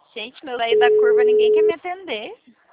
Gente, meu daí da curva ninguém quer me atender.